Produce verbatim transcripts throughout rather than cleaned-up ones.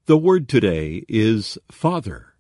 The word today is Father.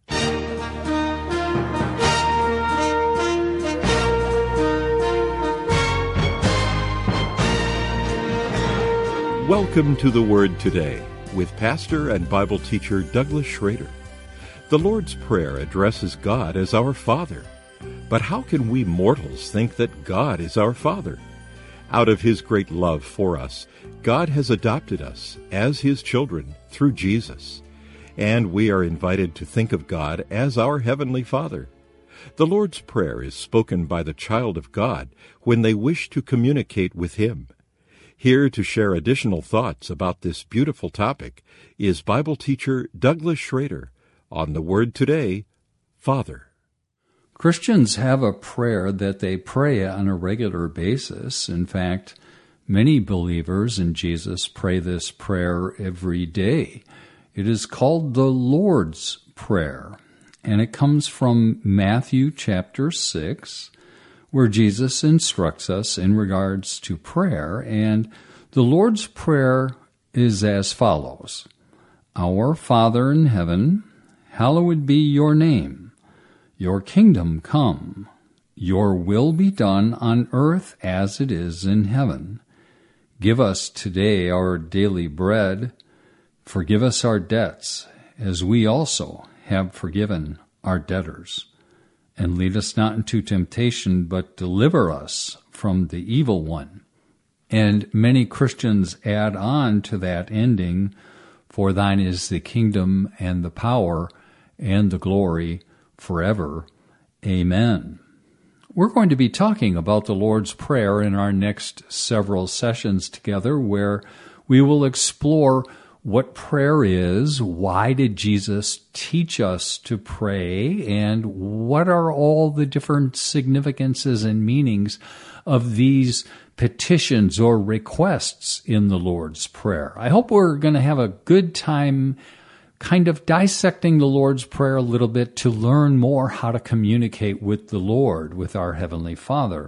Welcome to the Word Today with pastor and Bible teacher Douglas Schrader. The Lord's Prayer addresses God as our Father. But how can we mortals think that God is our Father? Out of His great love for us, God has adopted us as His children through Jesus. And we are invited to think of God as our Heavenly Father. The Lord's Prayer is spoken by the child of God when they wish to communicate with Him. Here to share additional thoughts about this beautiful topic is Bible teacher Douglas Schrader on the Word Today, Father. Christians have a prayer that they pray on a regular basis. In fact, many believers in Jesus pray this prayer every day. It is called the Lord's Prayer, and it comes from Matthew chapter six, where Jesus instructs us in regards to prayer, and the Lord's Prayer is as follows. Our Father in heaven, hallowed be your name. Your kingdom come. Your will be done on earth as it is in heaven. Give us today our daily bread. Forgive us our debts, as we also have forgiven our debtors. And lead us not into temptation, but deliver us from the evil one. And many Christians add on to that ending, for thine is the kingdom and the power and the glory forever. Amen. We're going to be talking about the Lord's Prayer in our next several sessions together, where we will explore what prayer is, why did Jesus teach us to pray, and what are all the different significances and meanings of these petitions or requests in the Lord's Prayer. I hope we're going to have a good time kind of dissecting the Lord's Prayer a little bit to learn more how to communicate with the Lord, with our Heavenly Father.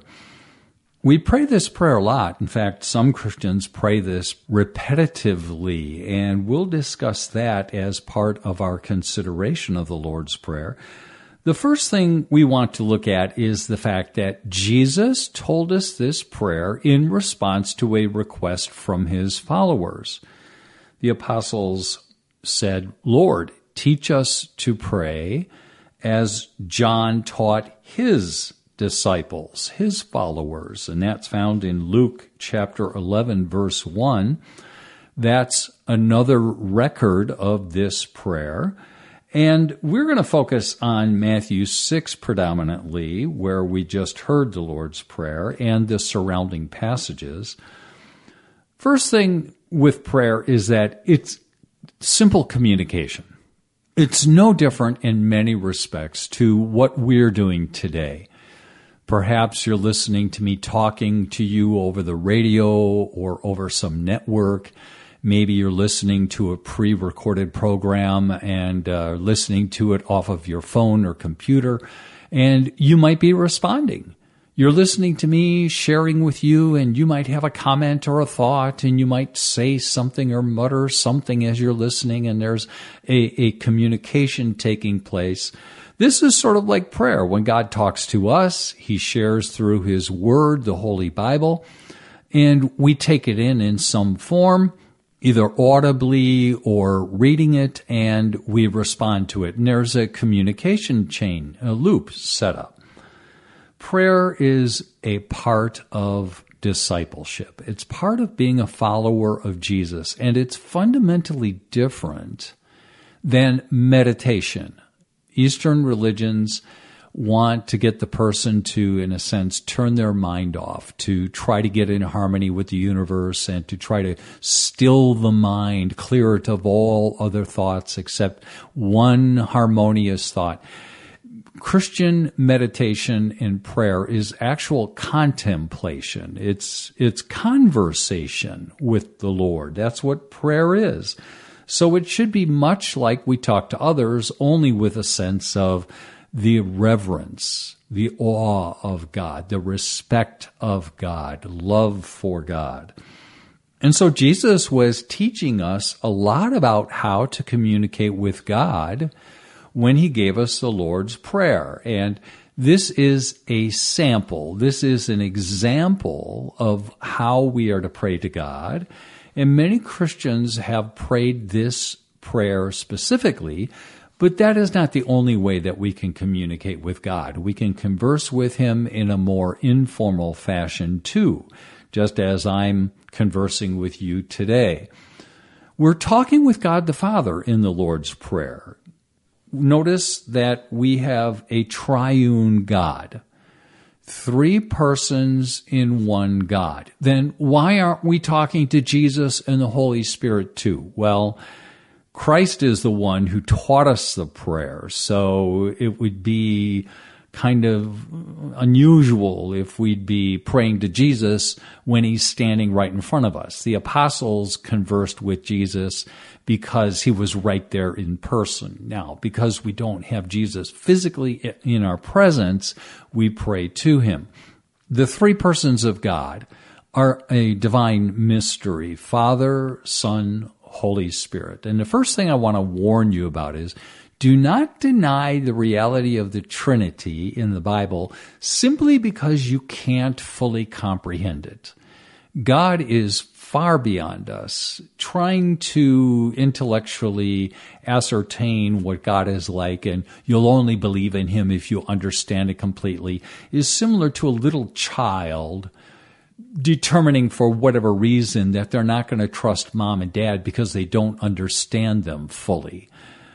We pray this prayer a lot. In fact, some Christians pray this repetitively, and we'll discuss that as part of our consideration of the Lord's Prayer. The first thing we want to look at is the fact that Jesus told us this prayer in response to a request from His followers. The apostles said, Lord, teach us to pray as John taught his disciples, his followers. And that's found in Luke chapter eleven, verse one. That's another record of this prayer. And we're going to focus on Matthew six predominantly, where we just heard the Lord's Prayer and the surrounding passages. First thing with prayer is that it's simple communication. It's no different in many respects to what we're doing today. Perhaps you're listening to me talking to you over the radio or over some network. Maybe you're listening to a pre-recorded program and uh, listening to it off of your phone or computer, and you might be responding. You're listening to me, sharing with you, and you might have a comment or a thought, and you might say something or mutter something as you're listening, and there's a, a communication taking place. This is sort of like prayer. When God talks to us, He shares through His Word, the Holy Bible, and we take it in in some form, either audibly or reading it, and we respond to it. And there's a communication chain, a loop set up. Prayer is a part of discipleship. It's part of being a follower of Jesus, and it's fundamentally different than meditation. Eastern religions want to get the person to, in a sense, turn their mind off, to try to get in harmony with the universe and to try to still the mind, clear it of all other thoughts except one harmonious thought. Christian meditation and prayer is actual contemplation. It's, it's conversation with the Lord. That's what prayer is. So it should be much like we talk to others, only with a sense of the reverence, the awe of God, the respect of God, love for God. And so Jesus was teaching us a lot about how to communicate with God when he gave us the Lord's Prayer. And this is a sample. This is an example of how we are to pray to God. And many Christians have prayed this prayer specifically, but that is not the only way that we can communicate with God. We can converse with him in a more informal fashion too, just as I'm conversing with you today. We're talking with God the Father in the Lord's Prayer. Notice that we have a triune God, three persons in one God. Then why aren't we talking to Jesus and the Holy Spirit too? Well, Christ is the one who taught us the prayer, so it would be kind of unusual if we'd be praying to Jesus when he's standing right in front of us. The apostles conversed with Jesus because he was right there in person. Now, because we don't have Jesus physically in our presence, we pray to him. The three persons of God are a divine mystery: Father, Son, Holy Spirit. And the first thing I want to warn you about is, do not deny the reality of the Trinity in the Bible simply because you can't fully comprehend it. God is far beyond us. Trying to intellectually ascertain what God is like, and you'll only believe in him if you understand it completely, is similar to a little child determining for whatever reason that they're not going to trust mom and dad because they don't understand them fully.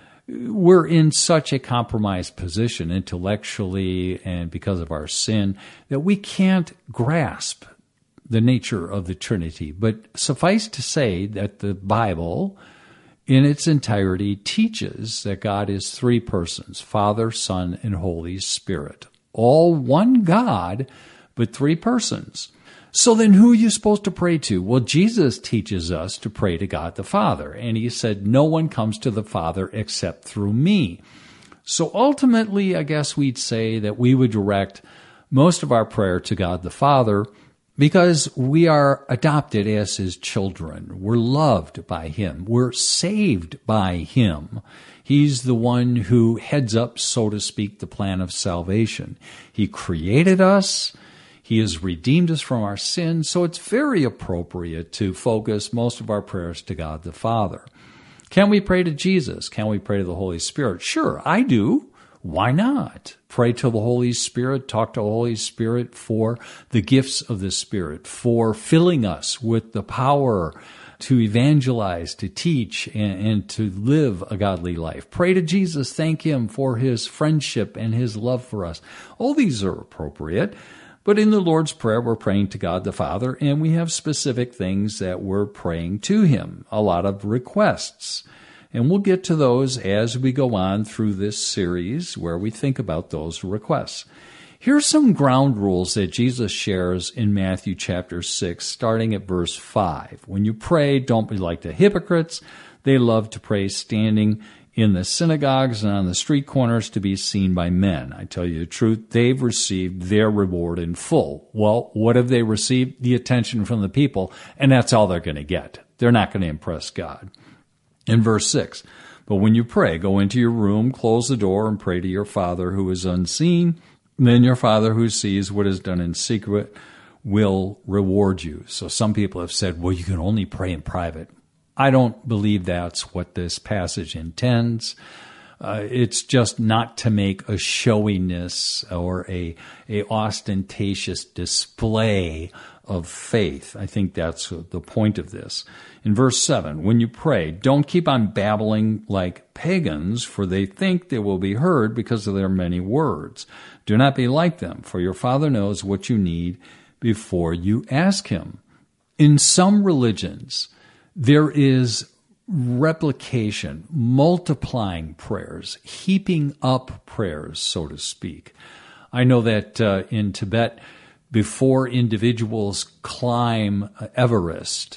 We're in such a compromised position intellectually and because of our sin that we can't grasp the nature of the Trinity. But suffice to say that the Bible in its entirety teaches that God is three persons: Father, Son, and Holy Spirit. All one God, but three persons. So then who are you supposed to pray to? Well, Jesus teaches us to pray to God the Father. And he said, no one comes to the Father except through me. So ultimately, I guess we'd say that we would direct most of our prayer to God the Father because we are adopted as his children. We're loved by him. We're saved by him. He's the one who heads up, so to speak, the plan of salvation. He created us. He has redeemed us from our sins, so it's very appropriate to focus most of our prayers to God the Father. Can we pray to Jesus? Can we pray to the Holy Spirit? Sure, I do. Why not? Pray to the Holy Spirit, talk to the Holy Spirit for the gifts of the Spirit, for filling us with the power to evangelize, to teach, and, and to live a godly life. Pray to Jesus, thank him for his friendship and his love for us. All these are appropriate. But in the Lord's Prayer, we're praying to God the Father, and we have specific things that we're praying to him, a lot of requests. And we'll get to those as we go on through this series where we think about those requests. Here's some ground rules that Jesus shares in Matthew chapter six, starting at verse five. When you pray, don't be like the hypocrites. They love to pray standing in the synagogues and on the street corners to be seen by men. I tell you the truth, they've received their reward in full. Well, what have they received? The attention from the people, and that's all they're going to get. They're not going to impress God. In verse six, but when you pray, go into your room, close the door, and pray to your Father who is unseen. Then your Father who sees what is done in secret will reward you. So some people have said, well, you can only pray in private. I don't believe that's what this passage intends. Uh, it's just not to make a showiness or a, a ostentatious display of faith. I think that's the point of this. In verse seven, when you pray, don't keep on babbling like pagans, for they think they will be heard because of their many words. Do not be like them, for your Father knows what you need before you ask him. In some religions, there is replication, multiplying prayers, heaping up prayers, so to speak. I know that uh, in Tibet, before individuals climb Everest,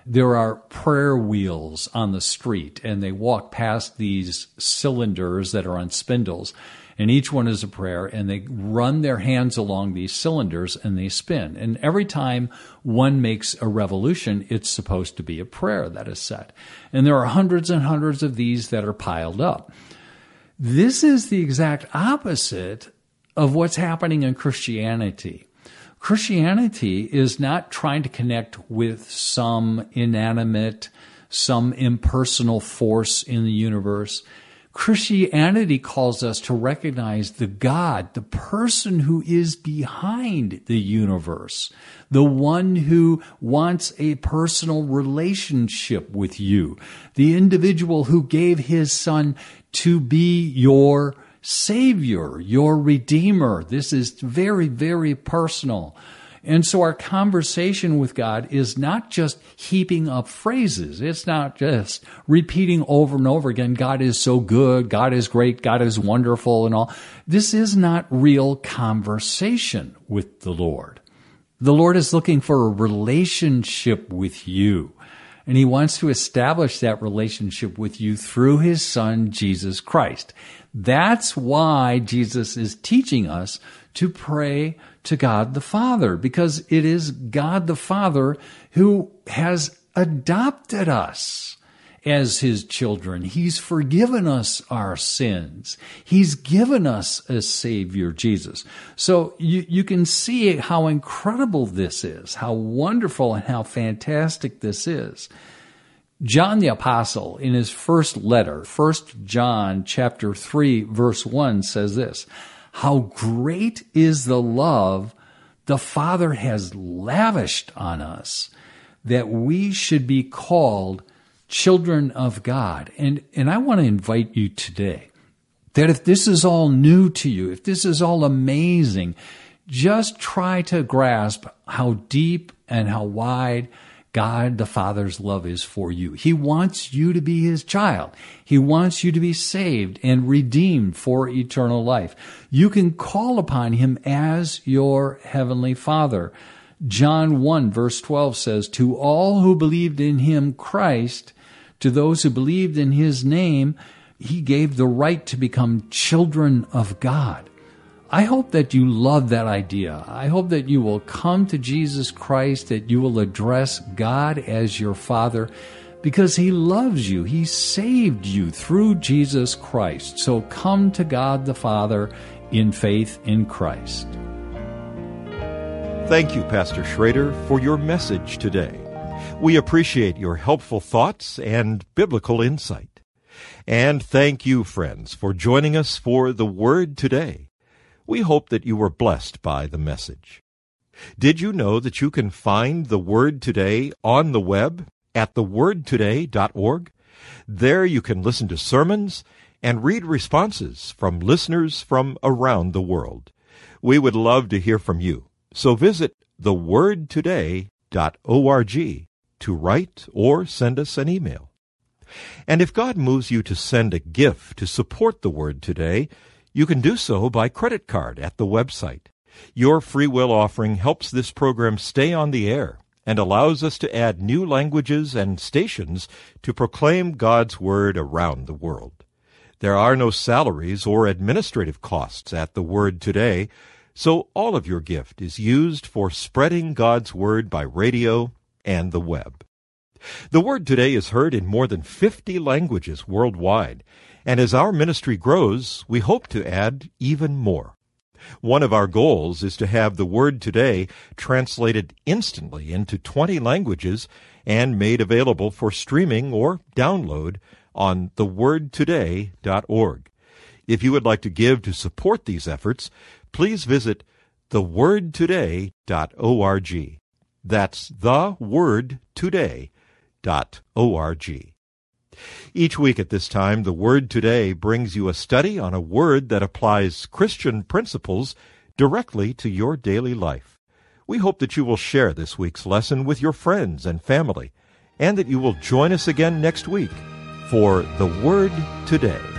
there are prayer wheels on the street, and they walk past these cylinders that are on spindles, and each one is a prayer, and they run their hands along these cylinders and they spin. And every time one makes a revolution, it's supposed to be a prayer that is said. And there are hundreds and hundreds of these that are piled up. This is the exact opposite of what's happening in Christianity. Christianity is not trying to connect with some inanimate, some impersonal force in the universe. Christianity calls us to recognize the God, the person who is behind the universe, the one who wants a personal relationship with you, the individual who gave his son to be your Savior, your Redeemer. This is very, very personal. And so our conversation with God is not just heaping up phrases. It's not just repeating over and over again, God is so good, God is great, God is wonderful, and all. This is not real conversation with the Lord. The Lord is looking for a relationship with you. And he wants to establish that relationship with you through his son, Jesus Christ. That's why Jesus is teaching us to pray to God the Father, because it is God the Father who has adopted us as his children. He's forgiven us our sins. He's given us a Savior, Jesus. So you, you can see how incredible this is, how wonderful and how fantastic this is. John the Apostle, in his first letter, First John chapter three, verse one, says this, "How great is the love the Father has lavished on us, that we should be called children of God." And, and I want to invite you today that if this is all new to you, if this is all amazing, just try to grasp how deep and how wide God the Father's love is for you. He wants you to be his child. He wants you to be saved and redeemed for eternal life. You can call upon him as your heavenly Father. John one verse twelve says, "To all who believed in him, Christ, to those who believed in his name, he gave the right to become children of God." I hope that you love that idea. I hope that you will come to Jesus Christ, that you will address God as your Father, because he loves you. He saved you through Jesus Christ. So come to God the Father in faith in Christ. Thank you, Pastor Schrader, for your message today. We appreciate your helpful thoughts and biblical insight. And thank you, friends, for joining us for The Word Today. We hope that you were blessed by the message. Did you know that you can find The Word Today on the web at the word today dot org? There you can listen to sermons and read responses from listeners from around the world. We would love to hear from you, so visit the word today dot org to write or send us an email. And if God moves you to send a gift to support The Word Today, you can do so by credit card at the website. Your free will offering helps this program stay on the air and allows us to add new languages and stations to proclaim God's Word around the world. There are no salaries or administrative costs at The Word Today, so all of your gift is used for spreading God's Word by radio and the web. The Word Today is heard in more than fifty languages worldwide, and as our ministry grows, we hope to add even more. One of our goals is to have The Word Today translated instantly into twenty languages and made available for streaming or download on the word today dot org. If you would like to give to support these efforts, please visit the word today dot org. That's the word today dot org. Each week at this time, The Word Today brings you a study on a word that applies Christian principles directly to your daily life. We hope that you will share this week's lesson with your friends and family, and that you will join us again next week for The Word Today.